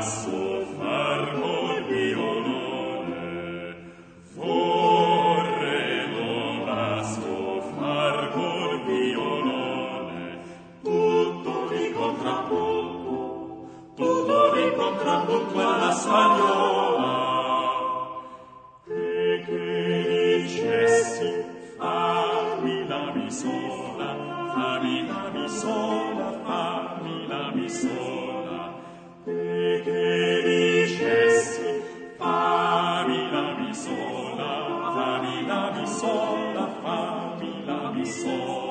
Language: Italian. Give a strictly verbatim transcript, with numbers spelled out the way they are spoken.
basso far col violone, vorrei basso far col violone, tutto di contrappunto, tutto di contrappunto alla spagnola, e che dicessi fammi la mi sola, fammi la mi sola, fammi la mi sola, e che dicessi fammi la mi sola, fammi la mi sola, fammi la mi sola.